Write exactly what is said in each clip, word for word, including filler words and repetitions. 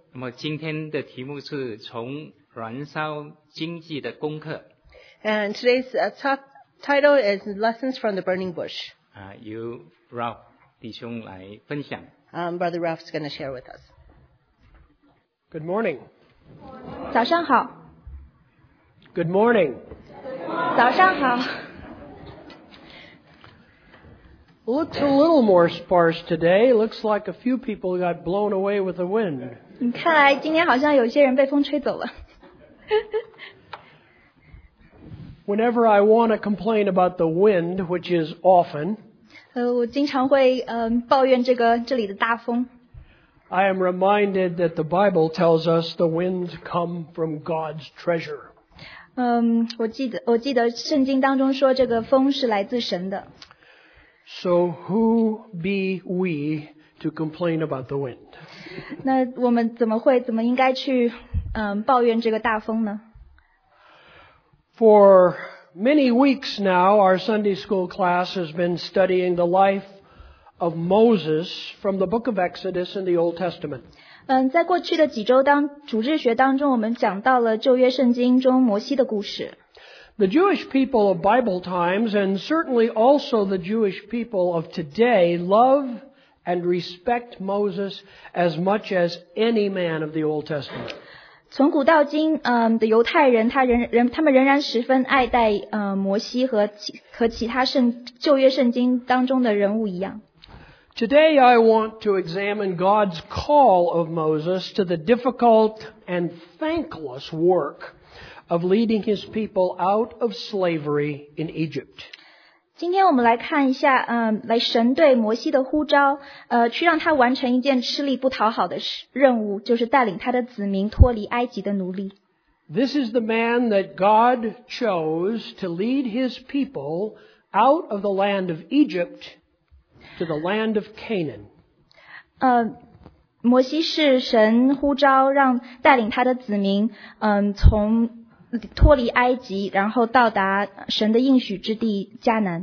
那么今天的题目是从燃烧经济的功课。 And today's uh, talk title is Lessons from the Burning Bush. 啊，由 Ralph 弟兄来分享。 Um, Brother Ralph is going to share with us. Good morning. 早上好。 Good morning. 早上好。 Looks a little more sparse today. Looks like a few people got blown away with the wind. 你看来今天好像有些人被风吹走了。 Whenever I want to complain about the wind, which is often, 呃，我经常会嗯、呃、抱怨这个这里的大风。 I am reminded that the Bible tells us the winds come from God's treasure. 嗯，我记得我记得圣经当中说这个风是来自神的。 So who be we to complain about the wind? 那我们怎么会怎么应该去嗯抱怨这个大风呢？ For many weeks now, our Sunday school class has been studying the life of Moses from the book of Exodus in the Old Testament. 嗯，在过去的几周当主日学当中，我们讲到了旧约圣经中摩西的故事。 The Jewish people of Bible times, and certainly also the Jewish people of today, love and respect Moses as much as any man of the Old Testament. 从古到今，嗯的犹太人，他仍仍他们仍然十分爱戴呃摩西和其和其他圣旧约圣经当中的人物一样。 Today I want to examine God's call of Moses to the difficult and thankless work of leading his people out of slavery in Egypt. 今天我们来看一下，嗯，来神对摩西的呼召，呃，去让他完成一件吃力不讨好的任务，就是带领他的子民脱离埃及的奴隶。 This is the man that God chose to lead his people out of the land of Egypt to the land of Canaan. 呃，摩西是神呼召让带领他的子民，嗯，从脱离埃及，然后到达神的应许之地迦南。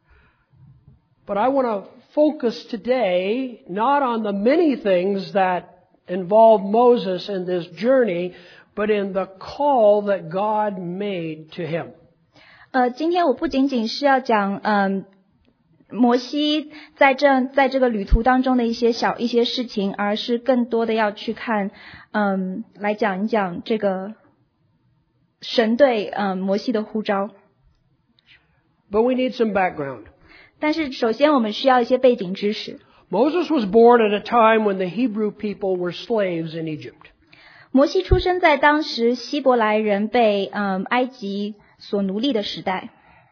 But I want to focus today not on the many things that involve Moses in this journey, but in the call that God made to him. 呃，今天我不仅仅是要讲，嗯，摩西在这在这个旅途当中的一些小一些事情，而是更多的要去看，嗯，来讲一讲这个神对嗯摩西的呼召。 But we need some background. 但是首先我们需要一些背景知识。 Moses was born at a time when the Hebrew people were slaves in Egypt. 摩西出生在当时希伯来人被嗯埃及所奴隶的时代。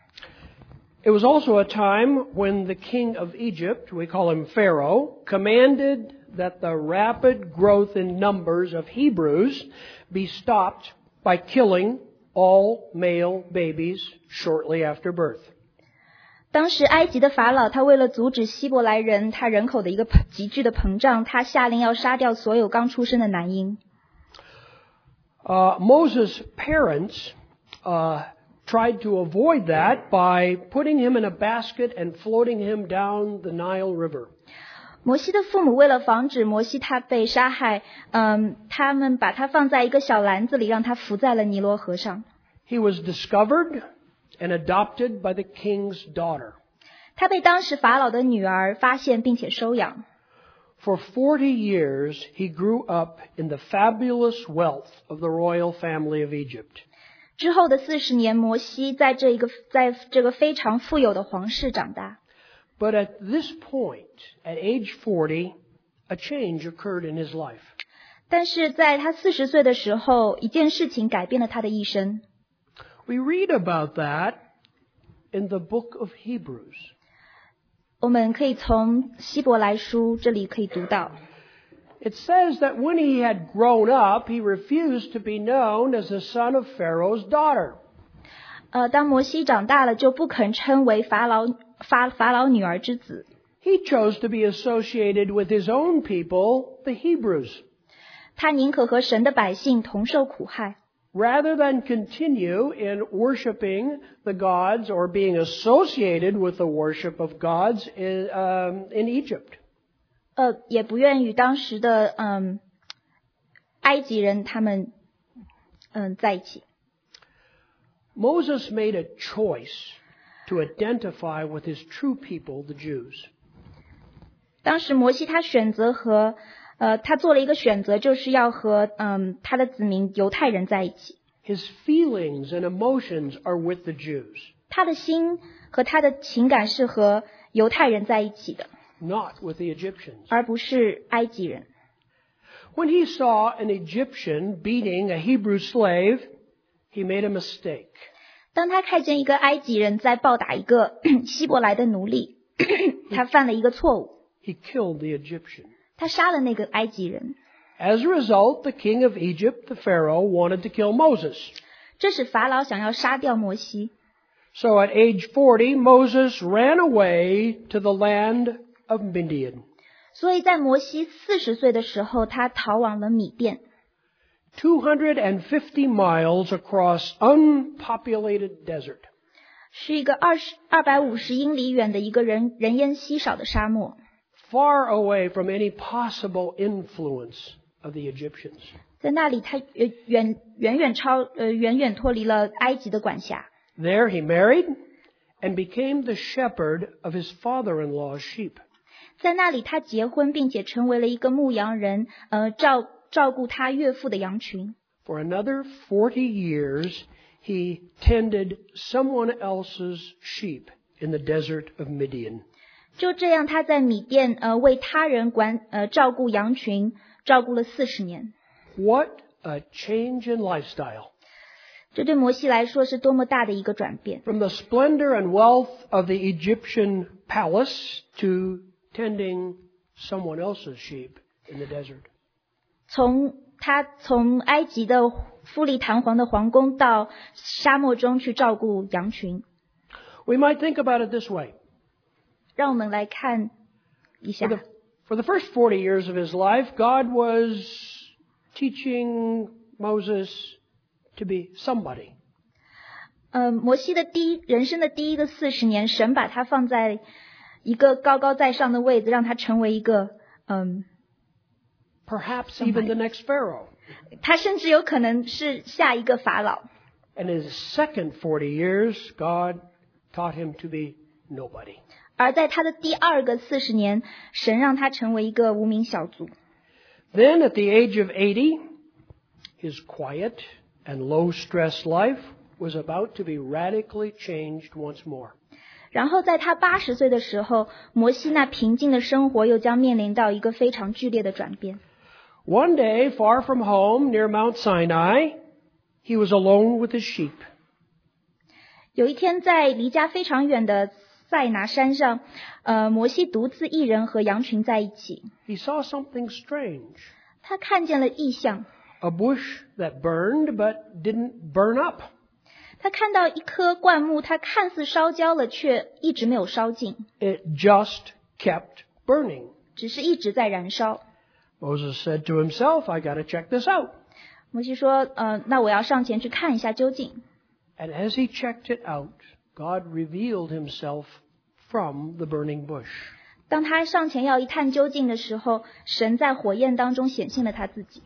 It was also a time when the king of Egypt, we call him Pharaoh, commanded that the rapid growth in numbers of Hebrews be stopped by killing all male babies shortly after birth. 当时埃及的法老他为了阻止希伯来人他人口的一个急剧的膨胀，他下令要杀掉所有刚出生的男婴。 Uh, Moses' parents uh, tried to avoid that by putting him in a basket and floating him down the Nile River. 摩西的父母为了防止摩西他被杀害，嗯，他们把他放在一个小篮子里，让他浮在了尼罗河上。 He was discovered and adopted by the king's daughter. 他被当时法老的女儿发现并且收养。 For forty years, he grew up in the fabulous wealth of the royal family of Egypt. 之后的四十年，摩西在这一个在这个非常富有的皇室长大。 But at this point, at age forty, a change occurred in his life. 但是在他四十岁的时候，一件事情改变了他的一生。 We read about that in the book of Hebrews. 我们可以从希伯来书这里可以读到。 It says that when he had grown up, he refused to be known as the son of Pharaoh's daughter. 呃，当摩西长大了，就不肯称为法老法法老女儿之子。 He chose to be associated with his own people, the Hebrews. 他宁可和神的百姓同受苦害。 Rather than continue in worshiping the gods or being associated with the worship of gods in, um, in Egypt. 呃，也不愿与当时的嗯埃及人他们嗯在一起。 Moses made a choice to identify with his true people, the Jews. 当时摩西他选择和呃他做了一个选择，就是要和嗯他的子民犹太人在一起。 His feelings and emotions are with the Jews, 他的心和他的情感是和犹太人在一起的， not with the Egyptians. 而不是埃及人。 When he saw an Egyptian beating a Hebrew slave, he made a mistake. 当他看见一个埃及人在暴打一个希伯来的奴隶，他犯了一个错误， He killed the Egyptian. 他杀了那个埃及人。 As a result, the king of Egypt, the Pharaoh, wanted to kill Moses. 这使法老想要杀掉摩西。 So at age forty, Moses ran away to the land of Midian. 所以在摩西四十岁的时候，他逃往了米甸， two hundred fifty miles across unpopulated desert. 是一个二十二百五十英里远的一个人人烟稀少的沙漠， Far away from any possible influence of the Egyptians. 在那里他远远远远超呃远远脱离了埃及的管辖。 There he married and became the shepherd of his father-in-law's sheep. 在那里他结婚，并且成为了一个牧羊人，呃照照顾他岳父的羊群。 For another forty years, he tended someone else's sheep in the desert of Midian. 就这样，他在米甸呃为他人管呃照顾羊群，照顾了四十年。 What a change in lifestyle. 这对摩西来说是多么大的一个转变！ From the splendor and wealth of the Egyptian palace to tending someone else's sheep in the desert. 从他从埃及的富丽堂皇的皇宫到沙漠中去照顾羊群。 We might think about it this way. 让我们来看一下 For the, for the first forty years of his life, God was teaching Moses to be somebody. 呃，摩西的第一人生的第一个四十年，神把他放在一个高高在上的位置，让他成为一个嗯， Perhaps even the next Pharaoh. 他甚至有可能是下一个法老。 And in his second forty years, God taught him to be nobody. 而在他的第二个四十年，神让他成为一个无名小卒。 Then at the age of eighty, his quiet and low-stress life was about to be radically changed once more. 然后在他八十岁的时候，摩西那平静的生活又将面临到一个非常剧烈的转变。 One day, far from home, near Mount Sinai, he was alone with his sheep. 有一天，在离家非常远的塞拿山上，呃，摩西独自一人和羊群在一起。 He saw something strange. 他看见了异象， A bush that burned but didn't burn up. 他看到一棵灌木，它看似烧焦了，却一直没有烧尽， It just kept burning. 只是一直在燃烧。 Moses said to himself, I got to check this out. 摩西说：“呃，那我要上前去看一下究竟。” And as he checked it out, God revealed himself from the burning bush. 当他上前要一探究竟的时候，神在火焰当中显现了他自己。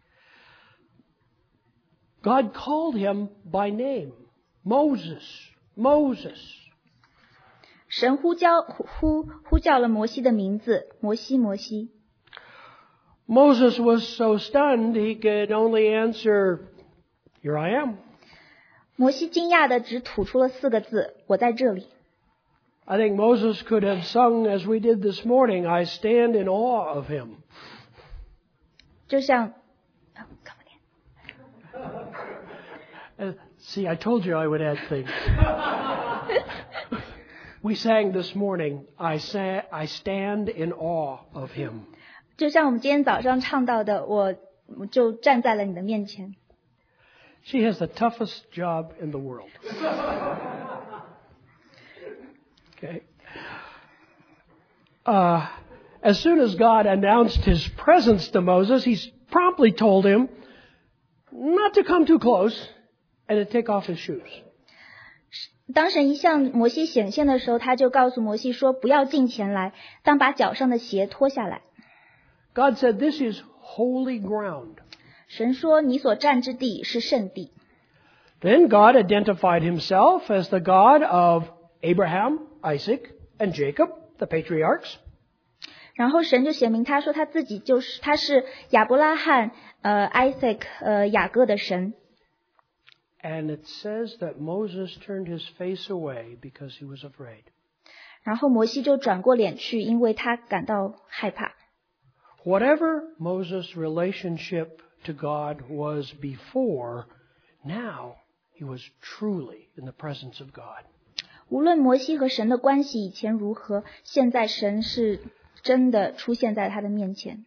God called him by name. Moses, Moses. 神呼叫呼呼呼叫了摩西的名字，摩西，摩西。 Moses was so stunned he could only answer, Here I am. 摩西惊讶的只吐出了四个字：“我在这里。” I think Moses could have sung as we did this morning, I stand in awe of him. 就像，哦 come Uh, again. see, I told you I would add things. We sang this morning, I, sa- I stand in awe of him. 就像我们今天早上唱到的，我我就站在了你的面前。 She has the toughest job in the world. Okay. Uh, as soon as God announced his presence to Moses, he promptly told him not to come too close and to take off his shoes. 当神一向摩西显现的时候，他就告诉摩西说：“不要近前来，当把脚上的鞋脱下来。” God said, this is holy ground. 神说：“你所站之地是圣地。” Then God identified himself as the God of Abraham, Isaac, and Jacob, the patriarchs. 然后神就显明他说他自己就是他是亚伯拉罕、呃 Isaac、呃雅各的神。 And it says that Moses turned his face away because he was afraid. 然后摩西就转过脸去，因为他感到害怕。 Whatever Moses' relationship to God was before, now he was truly in the presence of God. 无论摩西和神的关系以前如何，现在神是真的出现在他的面前。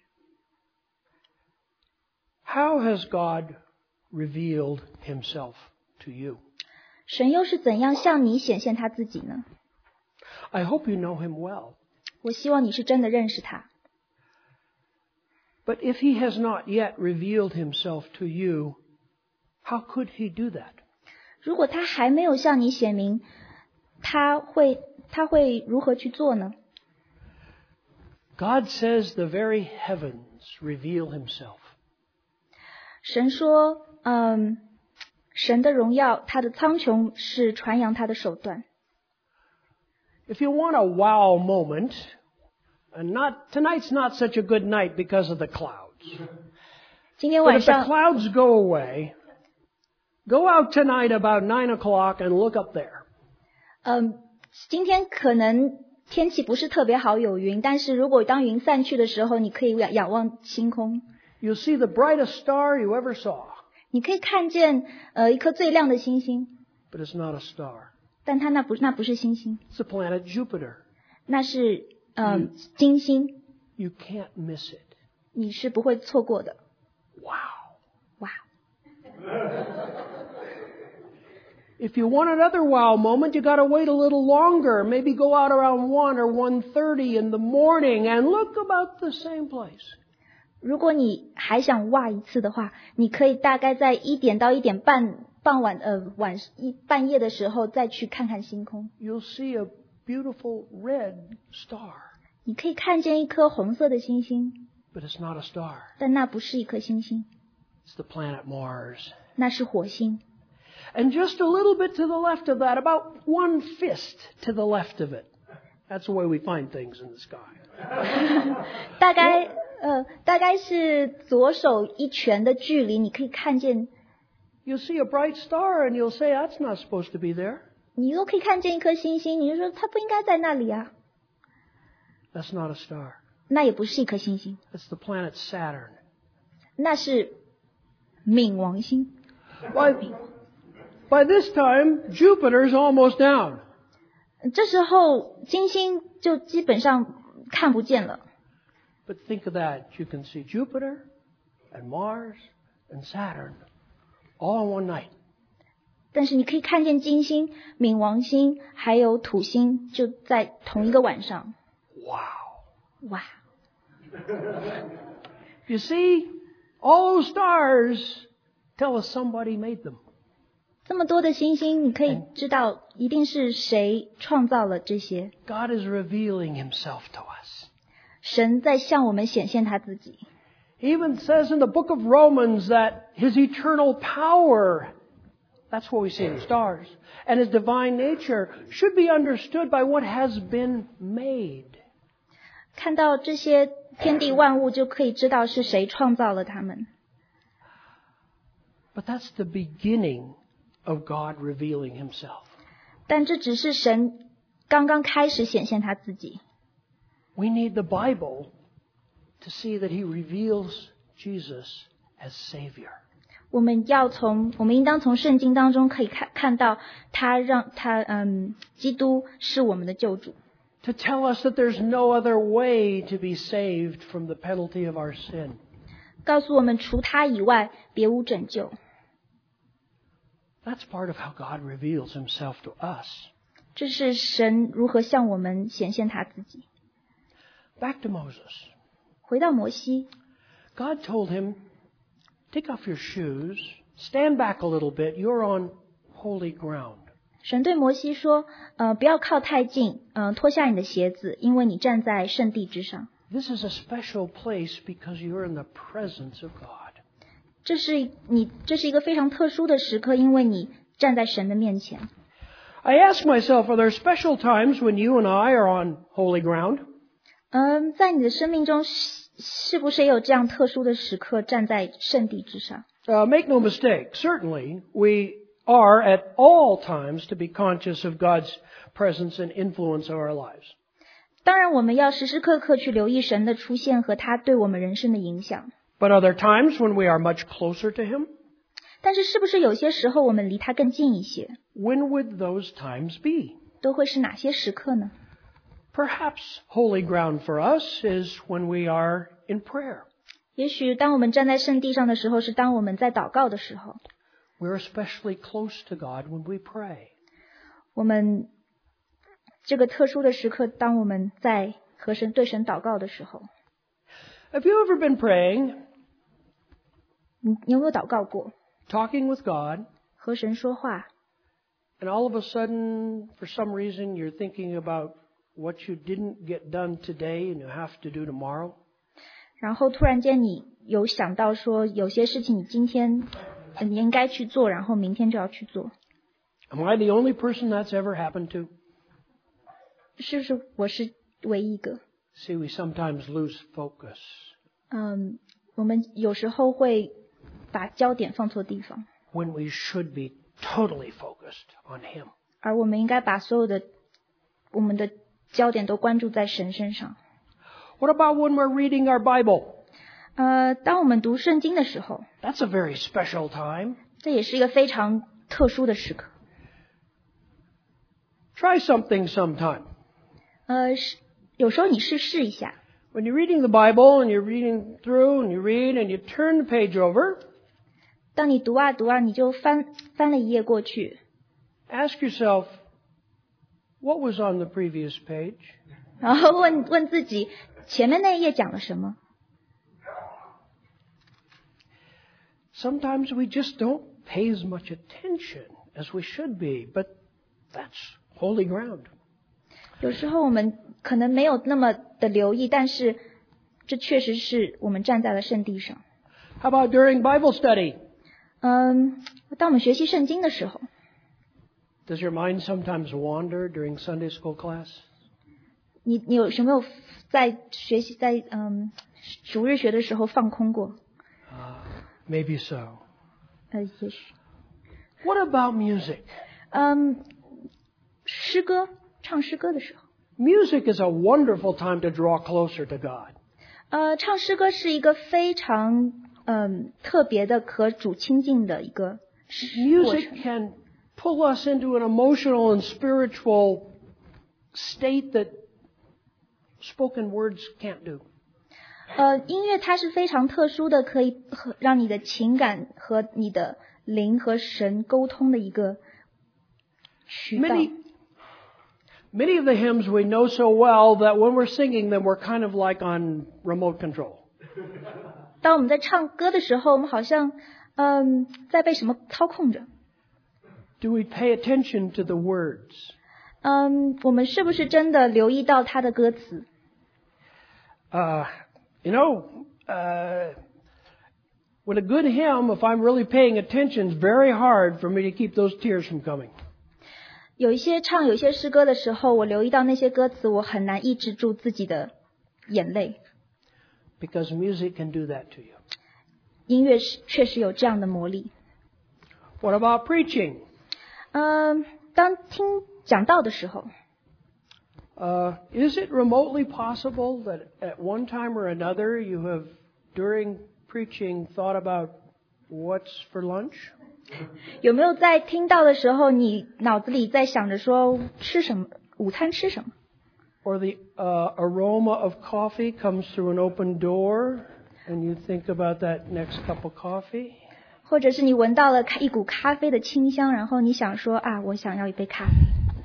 How has God revealed himself to you? 神又是怎样向你显现他自己呢？ I hope you know him well. 我希望你是真的认识他。 But if he has not yet revealed himself to you, how could he do that? 如果他还没有向你显明，他会他会如何去做呢？ God says the very heavens reveal himself. 神说，嗯，神的荣耀，他的苍穹是传扬他的手段。 If you want a wow moment, and not tonight's not such a good night because of the clouds. 今天 But 晚 if the 上， clouds go away, go out tonight about nine o'clock and look up there. 嗯，今天可能天气不是特别好，有云，但是如果当云散去的时候，你可以仰仰望星空， You'll see the brightest star you ever saw. 你可以看见呃一颗最亮的星星， But it's not a star. 但它那不那不是星星， It's the planet Jupiter. 那是嗯金星， You can't miss it. 你是不会错过的。 Wow. 哇！ If you want another wow moment, you got to wait a little longer. Maybe go out around one or one thirty in the morning and look about the same place. 如果你还想哇一次的话，你可以大概在一点到一点半傍晚呃晚一半夜的时候再去看看星空， You'll see a beautiful red star. 你可以看见一颗红色的星星， But it's not a star. 但那不是一颗星星， It's the planet Mars. 那是火星。 And just a little bit to the left of that, about one fist to the left of it. That's the way we find things in the sky. 大概呃大概是左手一拳的距离，你可以看见， You'll see a bright star and you'll say, that's not supposed to be there. 你又可以看见一颗星星，你就说它不应该在那里啊， That's not a star. 那也不是一颗星星， That's the planet Saturn. 那是冥王星。 By, by this time, Jupiter's almost down. 这时候金星就基本上看不见了。 But think of that. You can see Jupiter and Mars and Saturn all in one night. 但是你可以看见金星、冥王星还有土星就在同一个晚上。 Wow. 哇！ You see, all those stars tell us somebody made them. 这么多的星星，你可以知道一定是谁创造了这些。 God is revealing himself to us. 神在向我们显现他自己。 He even says in the book of Romans that his eternal power, that's what we see in the stars, and his divine nature should be understood by what has been made. 看到这些天地万物，就可以知道是谁创造了他们。 But that's the beginning of God revealing himself. 但这只是神刚刚开始显现他自己。 We need the Bible to see that he reveals Jesus as Savior. 我们要从，我们应当从圣经当中可以看看到他让他嗯，基督是我们的救主。 To tell us that there's no other way to be saved from the penalty of our sin. 告诉我们除他以外别无拯救。 That's part of how God reveals himself to us. 这是神如何向我们显现他自己。 Back to Moses. 回到摩西， God told him, take off your shoes, stand back a little bit, you're on holy ground. 神对摩西说：“呃，不要靠太近，嗯、呃，脱下你的鞋子，因为你站在圣地之上。 This is a special place because you're in the presence of God. 这是你这是一个非常特殊的时刻，因为你站在神的面前。 I ask myself, are there special times when you and I are on holy ground? 嗯，在你的生命中是是不是也有这样特殊的时刻站在圣地之上？ Uh, make no mistake, certainly we are at all times to be conscious of God's presence and influence of our lives. 当然，我们要时时刻刻去留意神的出现和他对我们人生的影响。 But are there times when we are much closer to Him? 但是，是不是有些时候我们离他更近一些？ When would those times be? 都会是哪些时刻呢？ Perhaps holy ground for us is when we are in prayer. 也许当我们站在圣地上的时候，是当我们在祷告的时候。 We're especially close to God when we pray. 我们这个特殊的时刻，当我们在和神对神祷告的时候， Have you ever been praying, 你你有没有祷告过？ talking with God, 和神说话， and all of a sudden, for some reason, you're thinking about what you didn't get done today and you have to do tomorrow? 然后突然间你有想到说，有些事情你今天呃你应该去做，然后明天就要去做。 Am I the only person that's ever happened to? 是不是我是唯一一个？ See, we sometimes lose focus. 嗯，我们有时候会把焦点放错地方， When we should be totally focused on Him. 而我们应该把所有的我们的焦点都关注在神身上。 What about when we're reading our Bible? 呃，当我们读圣经的时候， That's a very special time. 这也是一个非常特殊的时刻。 Try something sometime. 呃，是有时候你试试一下， When you're reading the Bible and you're reading through and you read and you turn the page over, 当你读啊读啊，你就翻翻了一页过去， ask yourself, what was on the previous page? 然后问问自己前面那一页讲了什么。 Sometimes we just don't pay as much attention as we should be, but that's holy ground. 有时候我们可能没有那么的留意，但是这确实是我们站在了圣地上。 How about during Bible study? 嗯，当我们学习圣经的时候， Does your mind sometimes wander during Sunday school class? 你你有什么有在学习在嗯主日学的时候放空过？ Maybe so. 呃，也许。 What about music? 嗯，诗歌唱诗歌的时候， Music is a wonderful time to draw closer to God. 呃，唱诗歌是一个非常嗯特别的和主亲近的一个过 Music 程。 can pull us into an emotional and spiritual state that spoken words can't do. 呃，音乐它是非常特殊的，可以和让你的情感和你的灵和神沟通的一个渠道。 Many, many of the hymns we know so well that when we're singing them, we're kind of like on remote control. 当我们在唱歌的时候，我们好像嗯在被什么操控着。 Do we pay attention to the words? 嗯，我们是不是真的留意到它的歌词？ Uh, you know, uh, with a good hymn, if I'm really paying attention, it's very hard for me to keep those tears from coming. 有一些唱有一些诗歌的时候，我留意到那些歌词，我很难抑制住自己的眼泪。 Because music can do that to you. 音乐是确实有这样的魔力。 What about preaching? 嗯，当听讲道的时候， Uh, is it remotely possible that at one time or another you have, during preaching, thought about what's for lunch? 有没有在听到的时候，你脑子里在想着说吃什么，午餐吃什么？ Or the uh, aroma of coffee comes through an open door and you think about that next cup of coffee? 或者是你闻到了一股咖啡的清香，然后你想说啊，我想要一杯咖啡。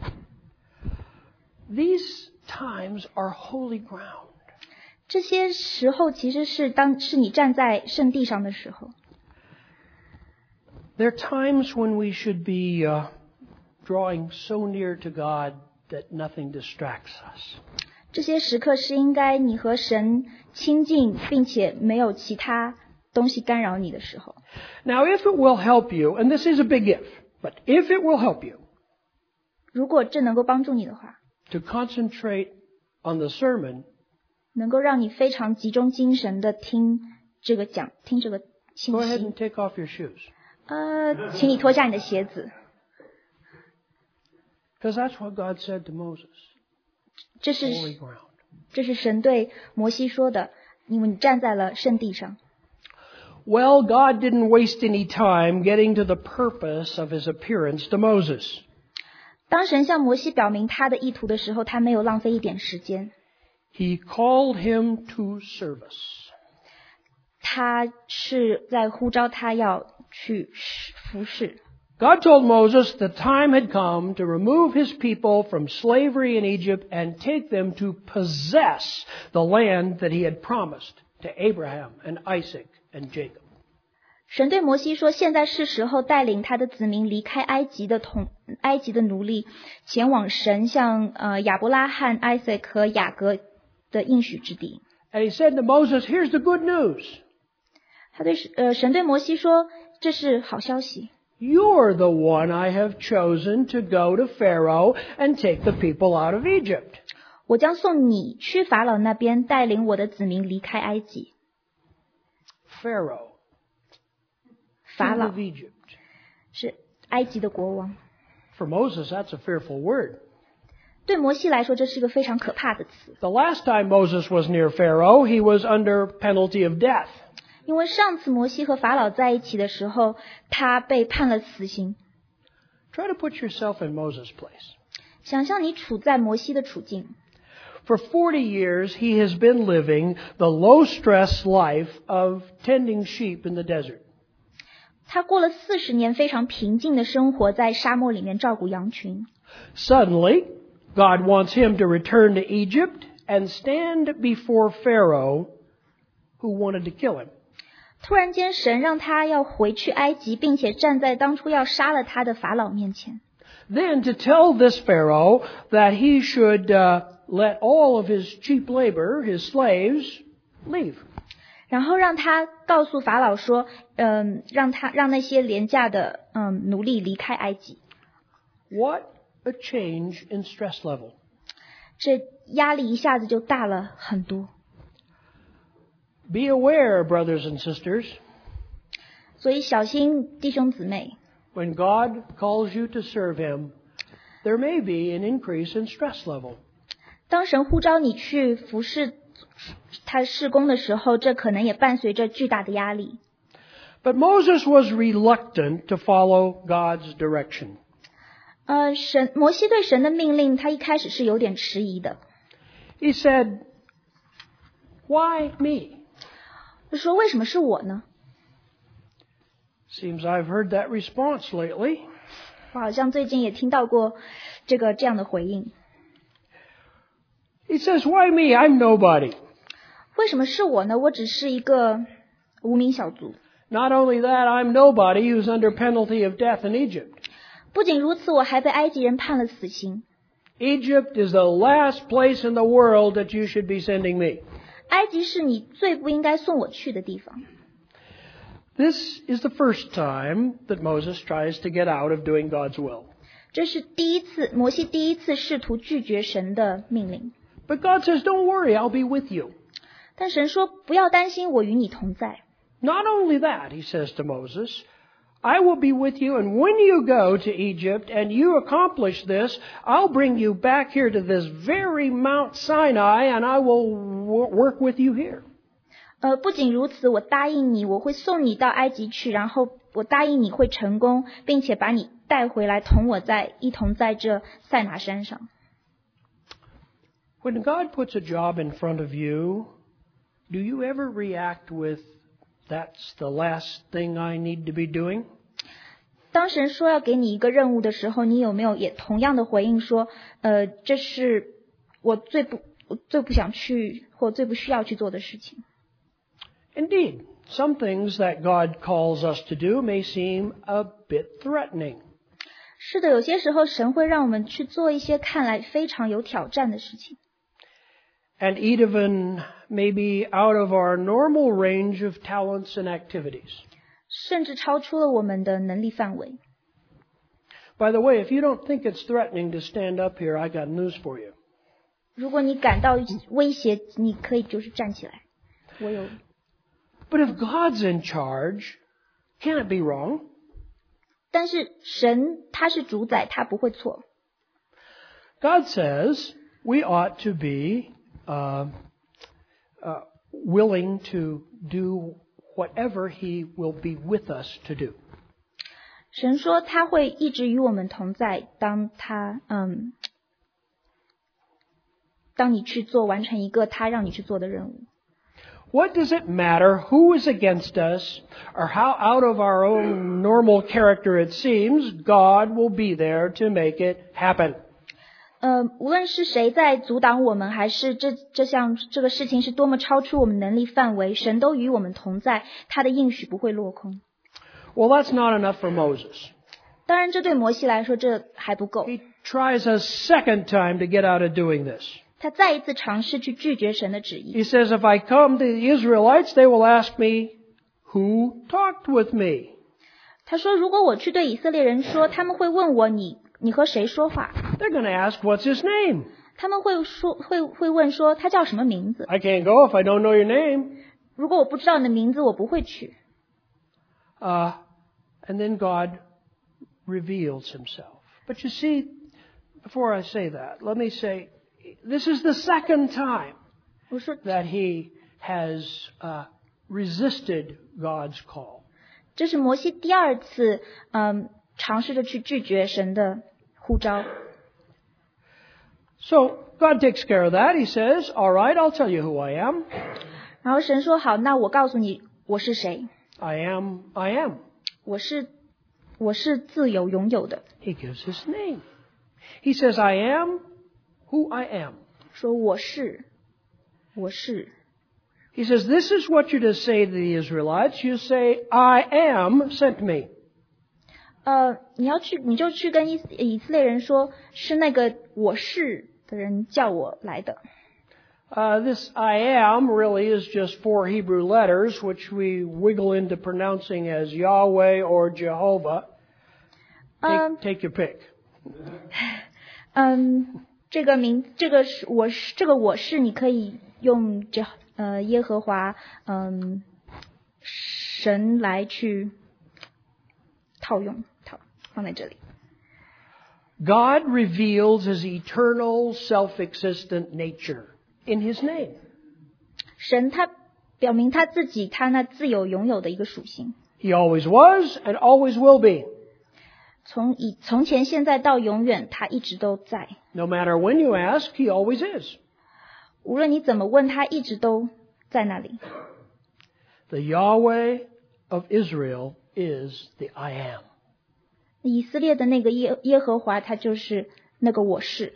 These times are holy ground. 这些时候其实是当是你站在圣地上的时候。 There are times when we should be uh, drawing so near to God that nothing distracts us. 这些时刻是应该你和神亲近，并且没有其他东西干扰你的时候。 Now, if it will help you, and this is a big if, but if it will help you 如果这能够帮助你的话， to concentrate on the sermon, 能够让你非常集中精神的听这个讲，听这个信 go ahead 息。 and take off your shoes. 呃，请你脱下你的鞋子， Because that's what God said to Moses. 这是 Holy ground. 这是神对摩西说的，因为你站在了圣地上。 Well, God didn't waste any time getting to the purpose of his appearance to Moses. 当神向摩西表明他的意图的时候，他没有浪费一点时间， He called him to service. 他是在呼召他要去服侍。 God told Moses the time had come to remove his people from slavery in Egypt and take them to possess the land that he had promised to Abraham and Isaac and Jacob. 神对摩西说：“现在是时候带领他的子民离开埃及的统埃及的奴隶，前往神向呃亚伯拉罕、艾塞克和雅各的应许之地。” And he said to Moses, here's the good news. 他对呃神对摩西说：“这是好消息， You're the one I have chosen to go to Pharaoh and take the people out of Egypt. 我将送你去法老那边，带领我的子民离开埃及。” Pharaoh, 法 king 老 of Egypt. 是埃及的国王， For Moses, that's a fearful word. 对摩西来说，这是个非常可怕的词。 The last time Moses was near Pharaoh, he was under penalty of death. 因为上次摩西和法老在一起的时候，他被判了死刑。 Try to put yourself in Moses' place. 想象你处在摩西的处境， For forty years, he has been living the low-stress life of tending sheep in the desert. 他过了四十年非常平静的生活，在沙漠里面照顾羊群。 Suddenly, God wants him to return to Egypt and stand before Pharaoh, who wanted to kill him. 突然间，神让他要回去埃及，并且站在当初要杀了他的法老面前。 Then to tell this Pharaoh that he should uh, let all of his cheap labor, his slaves, leave. 然后让他告诉法老说，嗯，让他让那些廉价的嗯奴隶离开埃及。 What a change in stress level. 这压力一下子就大了很多。 Be aware, brothers and sisters, 所以小心弟兄姊妹， when God calls you to serve him, there may be an increase in stress level. 当神呼召你去服侍他事工的时候，这可能也伴随着巨大的压力。 But Moses was reluctant to follow God's direction. 呃，神摩西对神的命令，他一开始是有点迟疑的。 He said, "Why me?" 就说为什么是我呢？ Seems I've heard that response lately. 我好像最近也听到过这个这样的回应。 He says, "Why me? I'm nobody." 为什么是我呢？我只是一个无名小卒。 Not only that, I'm nobody who's under penalty of death in Egypt. 不仅如此，我还被埃及人判了死刑。 Egypt is the last place in the world that you should be sending me. 埃及是你最不应该送我去的地方。 This is the first time that Moses tries to get out of doing God's will. 这是第一次，摩西第一次试图拒绝神的命令。 But God says, "Don't worry, I'll be with you." 但神说：“不要担心，我与你同在。” Not only that, he says to Moses, "I will be with you, and when you go to Egypt and you accomplish this, I'll bring you back here to this very Mount Sinai, and I will w- work with you here." 呃，不仅如此，我答应你，我会送你到埃及去，然后我答应你会成功，并且把你带回来，同我在一同在这塞拿山上。 When God puts a job in front of you, do you ever react with, "That's the last thing I need to be doing"? 当神说要给你一个任务的时候，你有没有也同样的回应说，呃，这是我最不我最不想去或最不需要去做的事情？ Indeed, some things that God calls us to do may seem a bit threatening. 是的，有些时候神会让我们去做一些看来非常有挑战的事情。 and even maybe out of our normal range of talents and activities. 甚至超出了我们的能力范围。 By the way, if you don't think it's threatening to stand up here, I got news for you. 如果你感到威胁，你可以就是站起来。我有。 But if God's in charge, can it be wrong? 但是神他是主宰，他不会错。 God says we ought to be uh, uh, willing to do whatever He will be with us to do. 神说他会一直与我们同在，当他嗯，当你去做完成一个他让你去做的任务。 What does it matter who is against us or how out of our own normal character it seems, God will be there to make it happen. 呃，无论是谁在阻挡我们，还是这这项这个事情是多么超出我们能力范围，神都与我们同在，他的应许不会落空。 Well, that's not enough for Moses. 当然，这对摩西来说这还不够。 He tries a second time to get out of doing this. 他再一次尝试去拒绝神的旨意。 He says, if I come to the Israelites, they will ask me, who talked with me? 他说，如果我去对以色列人说，他们会问我你你和谁说话？ They're going to ask, what's his name? 他们会说会会问说他叫什么名字？ I can't go if I don't know your name. 如果我不知道你的名字，我不会去。 Uh, and then God reveals himself. But you see, before I say that, let me say, this is the second time 我说 that he has uh, resisted God's call. 这是摩西第二次嗯尝试着去拒绝神的呼召。 So God takes care of that. He says, all right, I'll tell you who I am. 然后神说好，那我告诉你我是谁。 I am, I am. 我是我是自由拥有的。 He gives his name. He says, I am who I am. 说我是我是。 He says, this is what you're to say to the Israelites. You say, I am sent me. 呃，你要去，你就去跟以以色列人说，是那个我是的人叫我来的。 Uh, this I am really is just four Hebrew letters, which we wiggle into pronouncing as Yahweh or Jehovah. Take, Um, take your pick. 嗯，这个名，这个是我是这个我是，你可以用这呃耶和华嗯神来去套用套放在这里。 God reveals his eternal, self-existent nature in his name. 神他表明他自己他那自有拥有的一个属性， He always was and always will be. 从以从前现在到永远，他一直都在。 No matter when you ask, he always is. 无论你怎么问，他一直都在那里。 The Yahweh of Israel is the I am. 以色列的那个耶耶和华，他就是那个我是。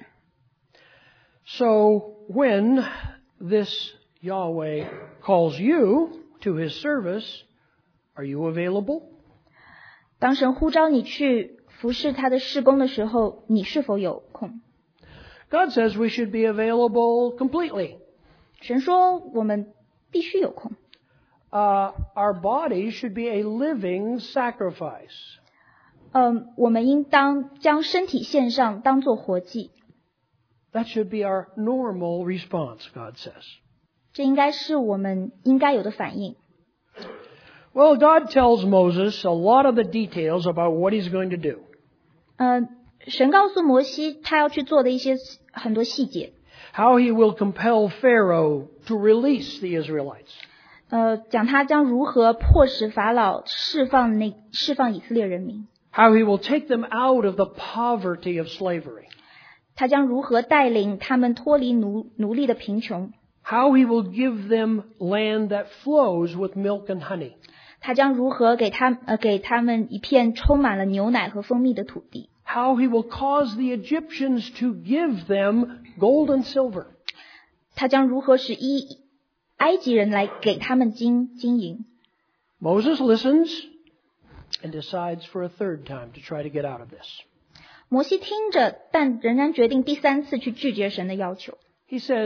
So when this Yahweh calls you to his service, are you available? 当神呼召你去服侍他的事工的时候，你是否有空？ God says we should be available completely. 神说我们必须有空。 Uh, our bodies should be a living sacrifice. 嗯，我们应当将身体献上，当作活祭。 That should be our normal response, God says. 这应该是我们应该有的反应。 Well, God tells Moses a lot of the details about what he's going to do. 嗯，神告诉摩西他要去做的一些很多细节。 How he will compel Pharaoh to release the Israelites. 呃，讲他将如何迫使法老释放那释放以色列人民。 How he will take them out of the poverty of slavery. 他将如何带领他们脱离奴奴隶的贫穷。 How he will give them land that flows with milk and honey. 他将如何给他呃给他们一片充满了牛奶和蜂蜜的土地。 How he will cause the Egyptians to give them gold and silver. 他将如何使一埃及人来给他们金金银。 Moses listens and decides for a third time to try to get out of this. 摩西听着，但仍然决定第三次去拒绝神的要求。 He says,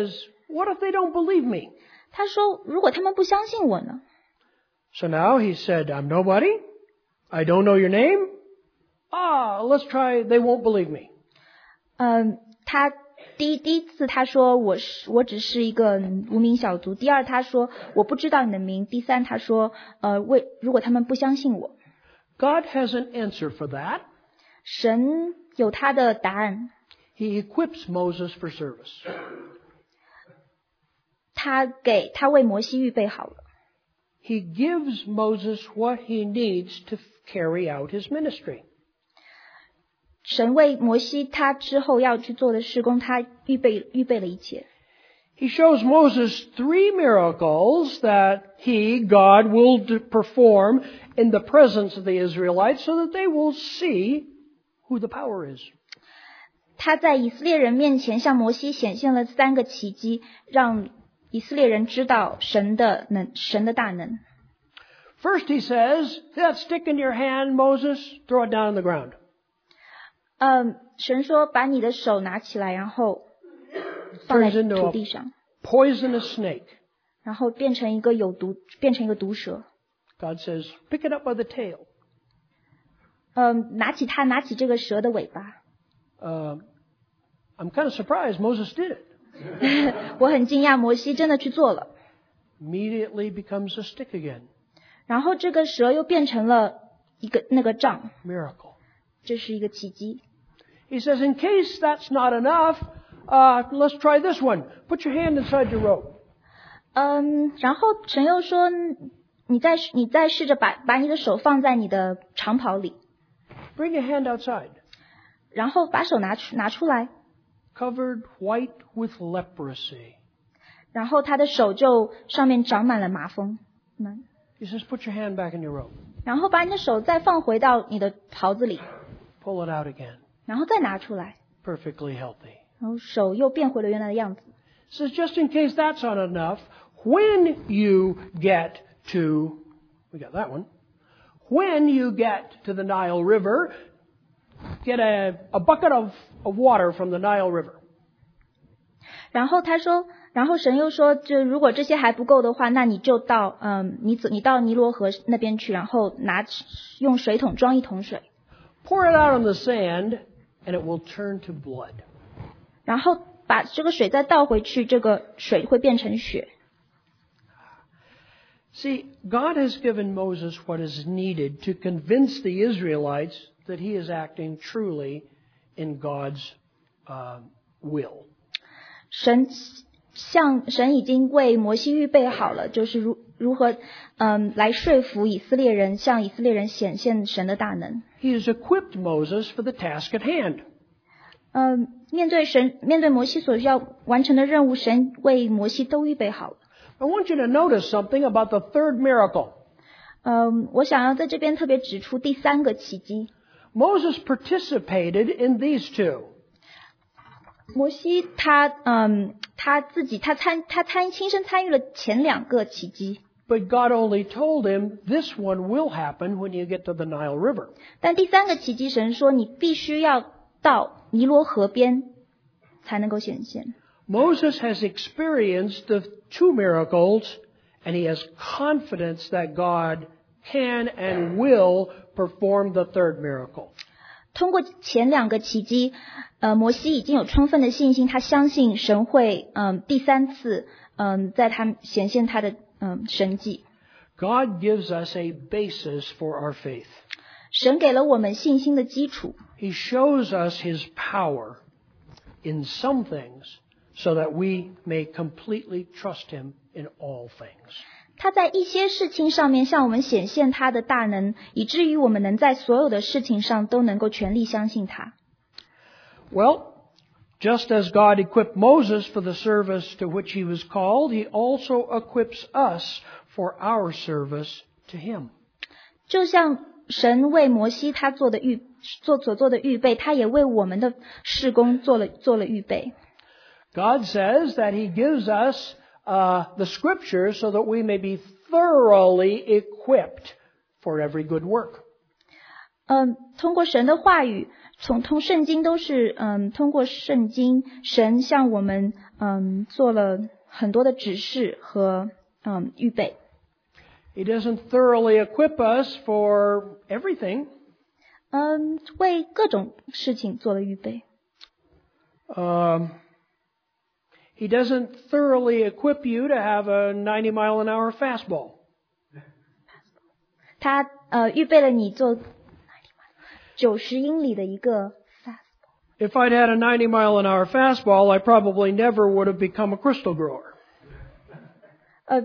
What if they don't believe me? 他说如果他们不相信我呢？ So now he said, I'm nobody. I don't know your name. Ah, let's try. They won't believe me. 嗯，他第一第一次他说我是我只是一个无名小卒。第二他说我不知道你的名。第三他说呃为如果他们不相信我。 God has an answer for that. 神有他的答案。 He equips Moses for service. 他给他为摩西预备好了。 He gives Moses what he needs to carry out his ministry. 神为摩西他之后要去做的事工，他预备预备了一切。 He shows Moses three miracles that he, God, will do, perform in the presence of the Israelites so that they will see who the power is. 他在以色列人面前向摩西显现了三个奇迹，让以色列人知道神的能，神的大能。 First he says, that stick in your hand, Moses, throw it down on the ground. 嗯，神说把你的手拿起来，然后放在 Turns into 土地上， a poisonous snake. 然后变成一个有毒，变成一个毒蛇。 God says, pick it up by the tail. 嗯，拿起它，拿起这个蛇的尾巴。 Uh, I'm kind of surprised Moses did it. 我很惊讶，摩西真的去做了。 Immediately becomes a stick again. 然后这个蛇又变成了一个那个杖， Miracle. 这是一个奇迹。 He says, in case that's not enough, uh, let's try this one. Put your hand inside your robe. 嗯，然后神又说，你再你再试着把把你的手放在你的长袍里， Bring your hand outside. 然后把手拿出拿出来， Covered white with leprosy. 然后他的手就上面长满了麻风。嗯， He says, put your hand back in your robe. 然后把你的手再放回到你的袍子里， Pull it out again. 然后再拿出来， Perfectly healthy. 然后手又变回了原来的样子。 Says, just in case that's not enough, when you get to, we got that one. When you get to the Nile River, get a, a bucket of, of water from the Nile River. 然后他说，然后神又说，就如果这些还不够的话，那你就到嗯，你走你到尼罗河那边去，然后拿用水桶装一桶水， Pour it out on the sand, and it will turn to blood. 然后把这个水再倒回去，这个水会变成血。 See, God has given Moses what is needed to convince the Israelites that he is acting truly in God's uh, will. 神像神已经为摩西预备好了，就是如如何嗯来说服以色列人，向以色列人显现神的大能。 He has equipped Moses for the task at hand. 嗯，面对神面对摩西所需要完成的任务，神为摩西都预备好了。 I want you to notice something about the third miracle. 嗯，我想要在这边特别指出第三个奇迹。 Moses participated in these two. 摩西他嗯他自己他参他参亲身参与了前两个奇迹， But God only told him this one will happen when you get to the Nile River. 但第三个奇迹神说你必须要到尼罗河边才能够显现。 Moses has experienced the two miracles, and he has confidence that God can and will perform the third miracle. 通过前两个奇迹，呃，摩西已经有充分的信心，他相信神会嗯第三次嗯在他显现他的嗯神迹。 God gives us a basis for our faith. 神给了我们信心的基础， He shows us his power in some things so that we may completely trust him in all things. 他在一些事情上面向我们显现他的大能，以至于我们能在所有的事情上都能够全力相信他。 Well, just as God equipped Moses for the service to which he was called, he also equips us for our service to him. 就像神为摩西他做的预做所做的预备，他也为我们的事工做了做了预备。 God says that he gives us uh, the scriptures so that we may be thoroughly equipped for every good work. 嗯，通过神的话语，从通圣经都是嗯，通过圣经，神向我们嗯做了很多的指示和嗯预备。 He doesn't thoroughly equip us for everything. 嗯，为各种事情做了预备。 Um, he doesn't thoroughly equip you to have a ninety mile an hour fastball. 他呃预备了你做九十英里的一个 fastball。 If I'd had a ninety mile an hour fastball, I probably never would have become a crystal grower. 呃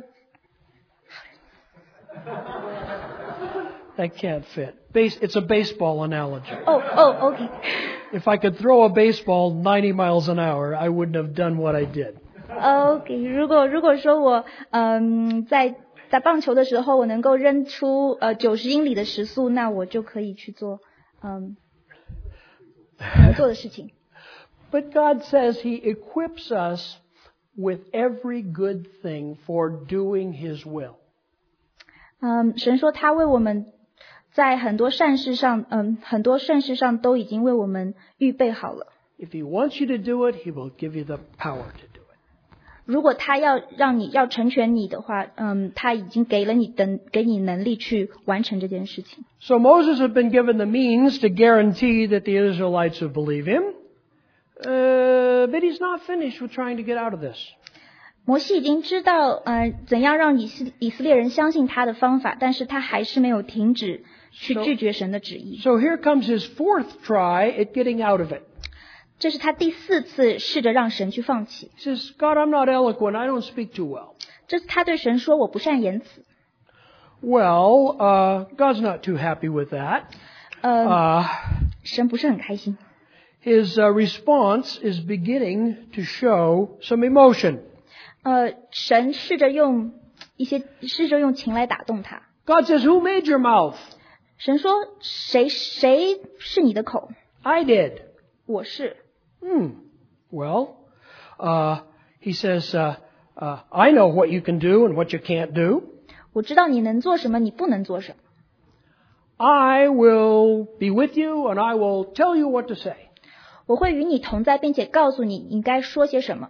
That can't fit. Base, it's a baseball analogy. 哦哦 OK If I could throw a baseball ninety miles an hour, I wouldn't have done what I did. OK 如果如果说我嗯在打棒球的时候我能够扔出呃九十英里的时速，那我就可以去做嗯能做的事情。 But God says He equips us with every good thing for doing His will. 嗯，神说他为我们在很多善事上，嗯，很多善事上都已经为我们预备好了。 If He wants you to do it, He will give you the power to do it. 如果他要让你要成全你的话，嗯，他已经给了你的给你能力去完成这件事情。 So Moses had been given the means to guarantee that the Israelites would believe him, uh, but he's not finished with trying to get out of this. 摩西已经知道，呃，怎样让以色以色列人相信他的方法，但是他还是没有停止去拒绝神的旨意。 So here comes his fourth try at getting out of it. 这是他第四次试着让神去放弃。 He says, God, I'm not eloquent. I don't speak too well. 这是他对神说：“我不善言辞。” Well, uh, God's not too happy with that. 呃， Uh, 神不是很开心。 his uh, response is beginning to show some emotion. 呃，神试着用一些试着用情来打动他。 God says, who made your mouth? 神说：“谁谁是你的口？ I did. 我是。” Hmm. Well, uh, he says, uh, uh, I know what you can do and what you can't do. 我知道你能做什么，你不能做什么。 I will be with you and I will tell you what to say. 我会与你同在，并且告诉你应该说些什么。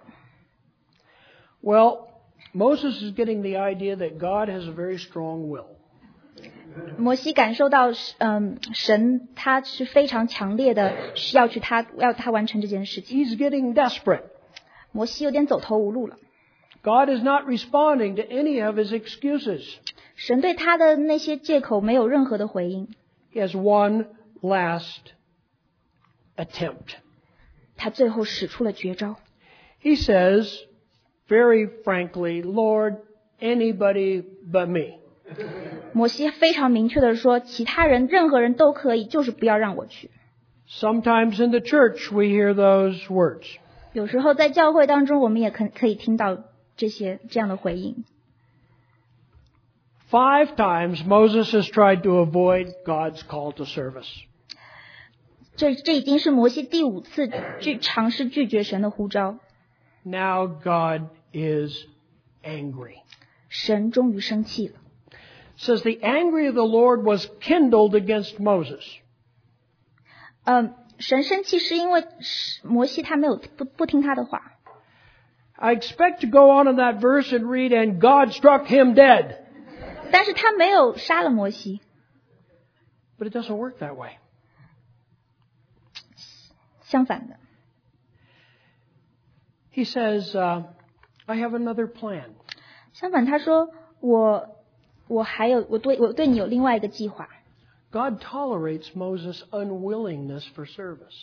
Well, Moses is getting the idea that God has a very strong will. 摩西感受到，嗯，神他是非常强烈的，需要去他要他完成这件事情。 He's getting desperate. 摩西有点走投无路了。 God is not responding to any of his excuses. 神对他的那些借口没有任何的回应。 He has one last attempt. 他最后使出了绝招。 He says, very frankly, Lord, anybody but me. 摩西非常明确的说，其他人任何人都可以，就是不要让我去。 Sometimes in the church we hear those words. 有时候在教会当中，我们也可可以听到这些这样的回应。 Five times Moses has tried to avoid God's call to service. 这这已经是摩西第五次拒尝试拒绝神的呼召。 Now God is angry. 神终于生气了。 It says the anger of the Lord was kindled against Moses. 嗯，神生气是因为摩西他没有不不听他的话。 I expect to go on in that verse and read, and God struck him dead. 但是他没有杀了摩西。 But it doesn't work that way. 相反的， He says, uh, I have another plan. 相反他说我我还有我对我对你有另外一个计划。 God tolerates Moses' unwillingness for service.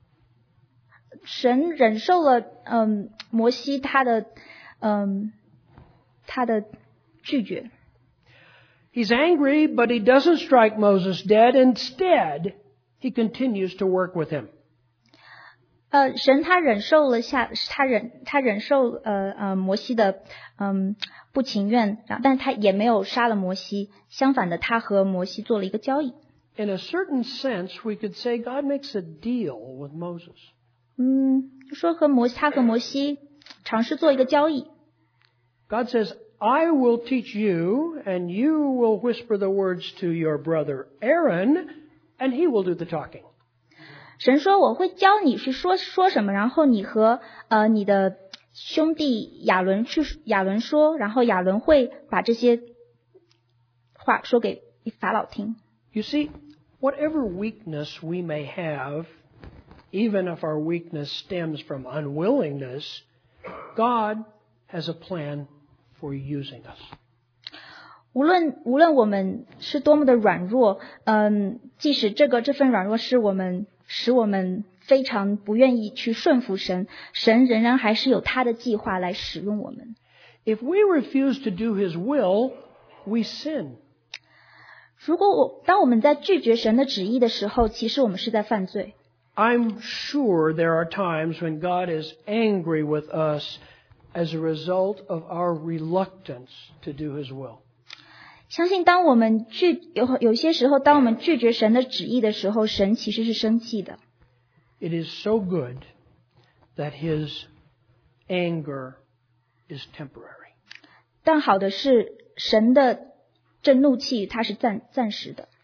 神忍受了嗯摩西他的嗯他的拒绝。 He's angry, but he doesn't strike Moses dead. Instead, he continues to work with him. 呃，神他忍受了下他忍他忍受呃呃摩西的嗯不情愿，然后但是他也没有杀了摩西，相反的，他和摩西做了一个交易。 In a certain sense, we could say God makes a deal with Moses. 嗯，就说和摩他和摩西尝试做一个交易。 God says, I will teach you, and you will whisper the words to your brother Aaron, and he will do the talking. 神说我会教你去说说什么，然后你和呃你的兄弟亚伦去亚伦说，然后亚伦会把这些话说给法老听。 You see, whatever weakness we may have, even if our weakness stems from unwillingness, God has a plan for using us. 无论无论我们是多么的软弱，嗯，即使这个这份软弱是我们使我们非常不愿意去顺服神，神仍然还是有他的计划来使用我们。 If we refuse to do His will, we sin. 如果我当我们在拒绝神的旨意的时候，其实我们是在犯罪。 I'm sure there are times when God is angry with us as a result of our reluctance to do His will. 相信当我们拒有有些时候，当我们拒绝神的旨意的时候，神其实是生气的。 It is so good that His anger is temporary. 但好的是，神的这怒气它是暂暂时的。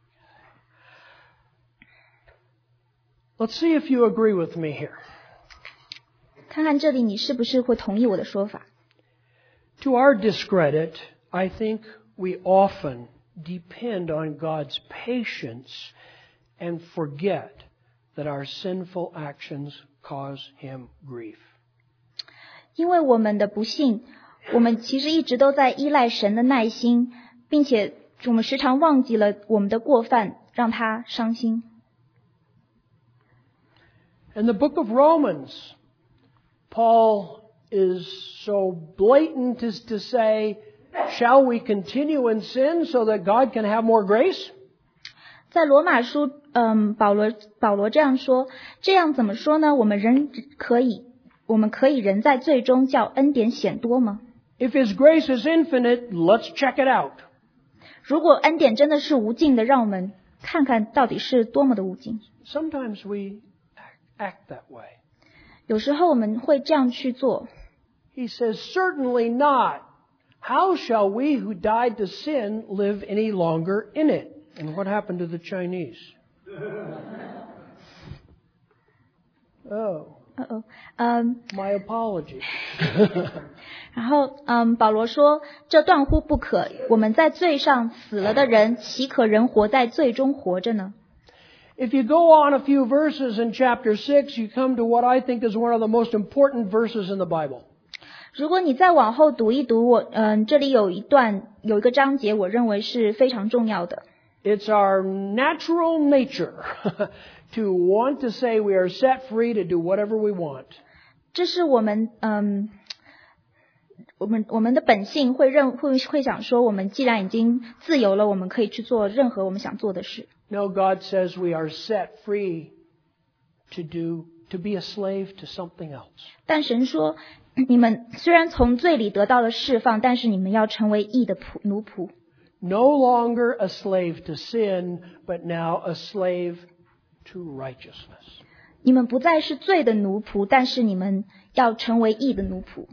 Let's see if you agree with me here. 看看这里你是不是会同意我的说法。 To our discredit, I think we often depend on God's patience and forget that our sinful actions cause Him grief. 因为我们的不幸，我们其实一直都在依赖神的耐心，并且我们时常忘记了我们的过犯，让他伤心。 In the book of Romans, Paul is so blatant as to say, shall we continue in sin so that God can have more grace? 在罗马书，嗯，保罗保罗这样说，这样怎么说呢？我们人可以，我们可以人在罪中叫恩典显多吗？ If His grace is infinite, let's check it out. 如果恩典真的是无尽的，让我们看看到底是多么的无尽。 Sometimes we act that way. 有时候我们会这样去做。 He says, certainly not. How shall we who died to sin live any longer in it? And what happened to the Chinese? Oh. Uh-oh. Um, My apology. 然后，嗯，保罗说：“这断乎不可。我们在罪上死了的人，岂可人活在罪中活着呢？” If you go on a few verses in chapter six, you come to what I think is one of the most important verses in the Bible. 如果你再往后读一读，我嗯，这里有一段有一个章节，我认为是非常重要的。 It's our natural nature to want to say we are set free to do whatever we want. 这是我们嗯，我们我们的本性会认会会想说，我们既然已经自由了，我们可以去做任何我们想做的事。 No, God says we are set free to do to be a slave to something else. 但神说，你们虽然从罪里得到了释放，但是你们要成为义的仆奴仆。 No longer a slave to sin, but now a slave to righteousness. 你们不再是罪的奴仆，但是你们要成为义的奴仆。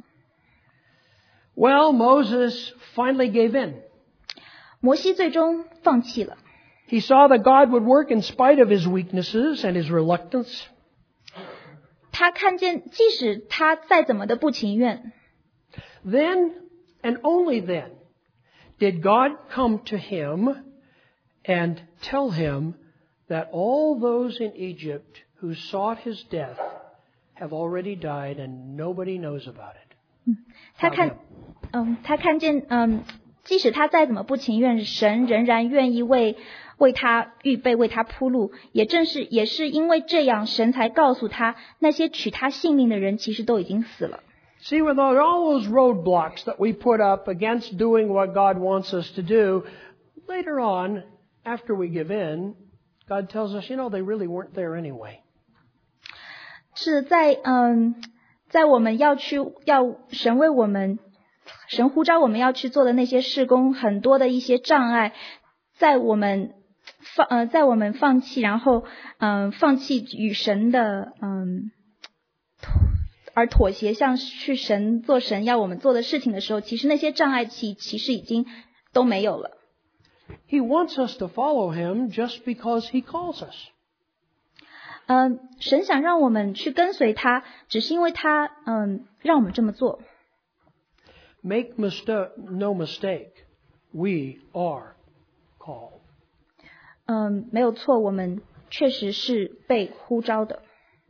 Well, Moses finally gave in. 摩西最终放弃了。 He saw that God would work in spite of his weaknesses and his reluctance. 他看见，即使他再怎么的不情愿， Then, and only then, did God come to him and tell him that all those in Egypt who sought his death have already died and nobody knows about it. 他看，嗯，他看见，嗯，即使他再怎么不情愿，神仍然愿意为为他预备，为他铺路。也正是也是因为这样，神才告诉他，那些取他性命的人其实都已经死了。 See, with all those roadblocks that we put up against doing what God wants us to do, later on, after we give in, God tells us, you know, they really weren't there anyway. 是在嗯，在我们要去要神为我们神呼召我们要去做的那些事工，很多的一些障碍，在我们放呃在我们放弃，然后嗯、呃、放弃与神的嗯。而妥协向去神做神要我们做的事情的时候，其实那些障碍其其实已经都没有了。 He wants us to follow him just because he calls us. 嗯，神想让我们去跟随他，只是因为他嗯让我们这么做。 Make mistake, no mistake, we are called. 嗯，没有错，我们确实是被呼召的。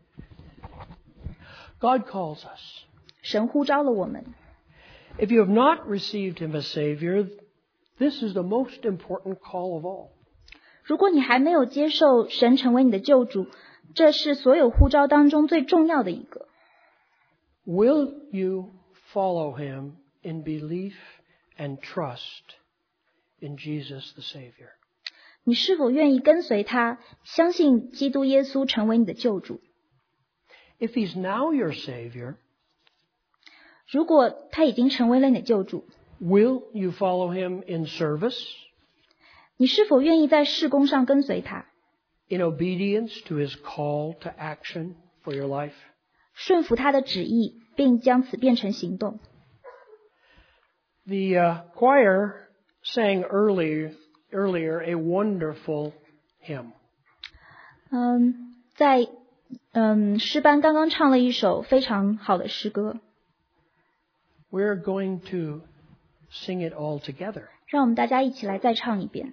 God calls us. 神呼召了我们。 If you have not received Him as Savior, this is the most important call of all. 如果你还没有接受神成为你的救主，这是所有呼召当中最重要的一个。 Will you follow Him in belief and trust in Jesus the Savior? 你是否愿意跟随他，相信基督耶稣成为你的救主？ If He's now your Savior, 如果他已经成为了你的救主， will you follow Him in service, 你是否愿意在事工上跟随他， in obedience to His call to action for your life? 顺服他的旨意，并将此变成行动？ The uh, choir sang earlier, earlier a wonderful hymn. 嗯，在嗯诗班刚刚唱了一首非常好的诗歌， We're going to sing it all together. 让我们大家一起来再唱一遍。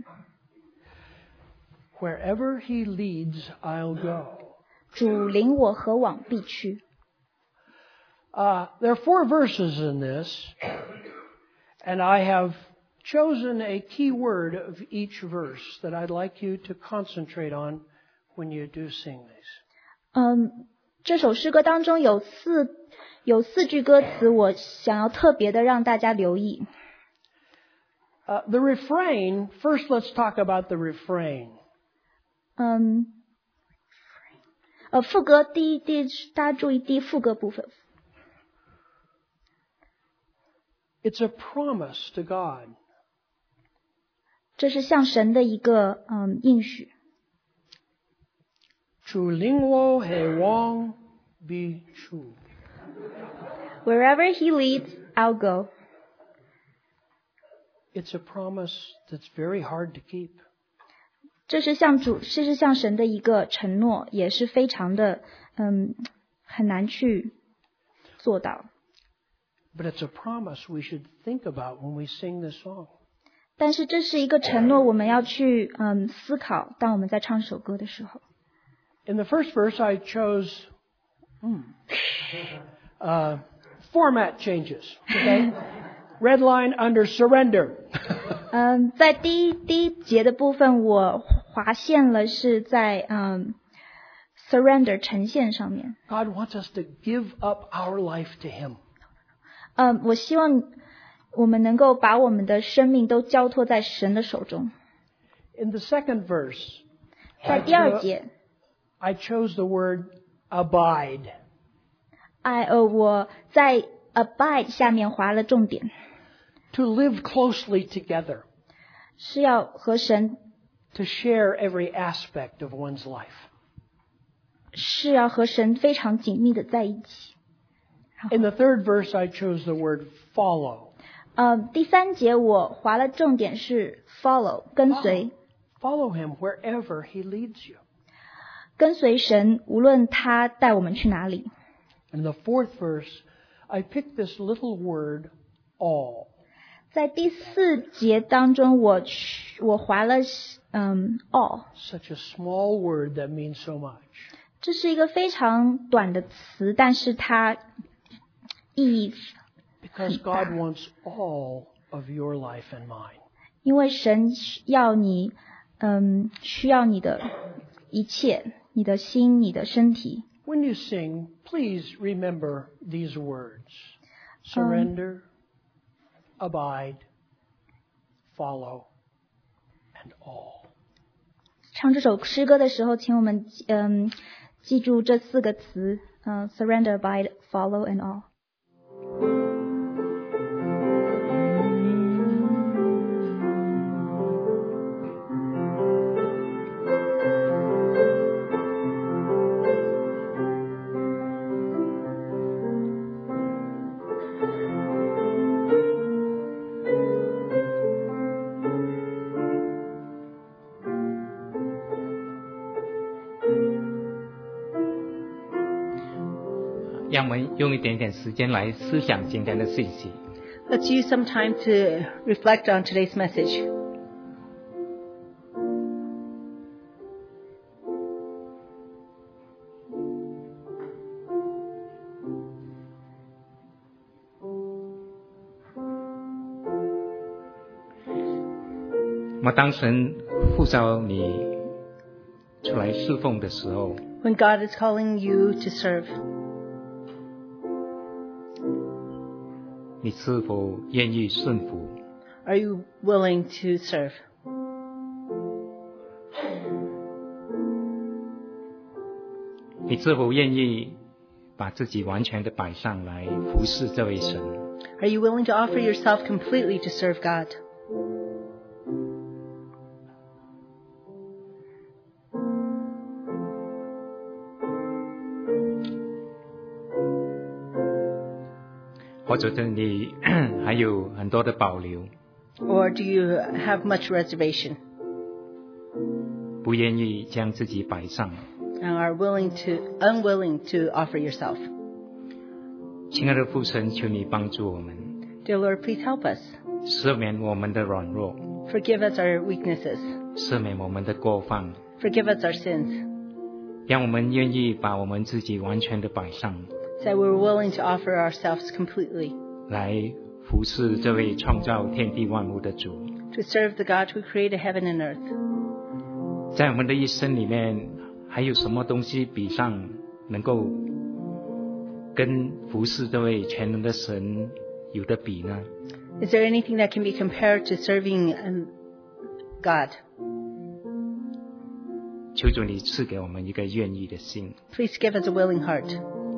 Wherever He leads, I'll go. 主领我何往必去。 Uh, there are four verses in this, and I have chosen a key word of each verse that I'd like you to concentrate on when you do sing these. 嗯，这首诗歌当中有四有四句歌词，我想要特别的让大家留意。 Uh, the refrain, first let's talk about the refrain. 嗯，呃，副歌第一第大家注意第一副歌部分。 It's a promise to God. 这是向神的一个嗯应许。 Chu lingwo he wang bi chu. Wherever he leads, I'll go. It's a promise that's very hard to keep. 这是向主，这是向神的一个承诺，也是非常的嗯很难去做到。 But it's a promise we should think about when we sing this song. 但是这是一个承诺，我们要去嗯思考，当我们在唱这首歌的时候。 In the first verse, I chose hmm, uh, format changes. Okay, red line under surrender. 嗯，在第一第一节的部分，我划线了，是在嗯 surrender 呈现上面。 God wants us to give up our life to Him. 嗯，我希望我们能够把我们的生命都交托在神的手中。 In the second verse, 在第二节， I chose the word abide. 哎呃，我在 abide 下面划了重点， To live closely together, 是要和神， to share every aspect of one's life. 是要和神非常紧密的在一起。 In the third verse, I chose the word follow. 呃，第三节我划了重点是 follow 跟随， Follow Him wherever He leads you. 跟随神，无论他带我们去哪里。 In the fourth verse, I picked this little word, all. 在第四节当中，我去我划了嗯 all， Such a small word that means so much. 这是一个非常短的词，但是它意义 Because God wants all of your life and mine. 因为神要你，嗯，需要你的一切，你的心，你的身体。 When you sing, please remember these words. Surrender, abide, follow, and all. 唱这首诗歌的时候，请我们嗯记住这四个词，嗯 ，surrender, abide, follow, and all。 让我们用一点点时间来思想今天的信息。 Let's use some time to reflect on today's message. 我当神呼召你出来侍奉的时候， When God is calling you to serve, 你是否愿意顺服？ are you willing to serve? 你是否愿意把自己完全的摆上来服侍这位神？ Are you willing to offer yourself completely to serve God? 或者是你还有很多的保留， Or do you have much reservation 不愿意将自己摆上？ and are willing to, unwilling to offer yourself? 亲爱的父神，求你帮助我们， Dear Lord, please help us. 赦免我们的软弱， Forgive us our weaknesses. 赦免我们的过犯， Forgive us our sins. 让我们愿意把我们自己完全的摆上， So we're willing to offer ourselves completely 来服侍这位创造天地万物的主。 to serve the God who created heaven and earth. 在我们的一生里面，还有什么东西比上能够跟服侍这位全能的神有的比呢？ Is there anything that can be compared to serving um, God? 求主你赐给我们一个愿意的心， Please give us a willing heart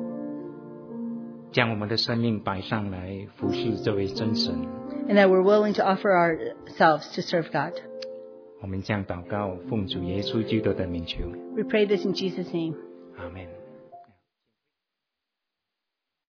将我们的生命摆上来服侍这位真神。 and that we're willing to offer ourselves to serve God. 我们将祷告，奉主耶稣基督的名求， We pray this in Jesus' name. 阿们。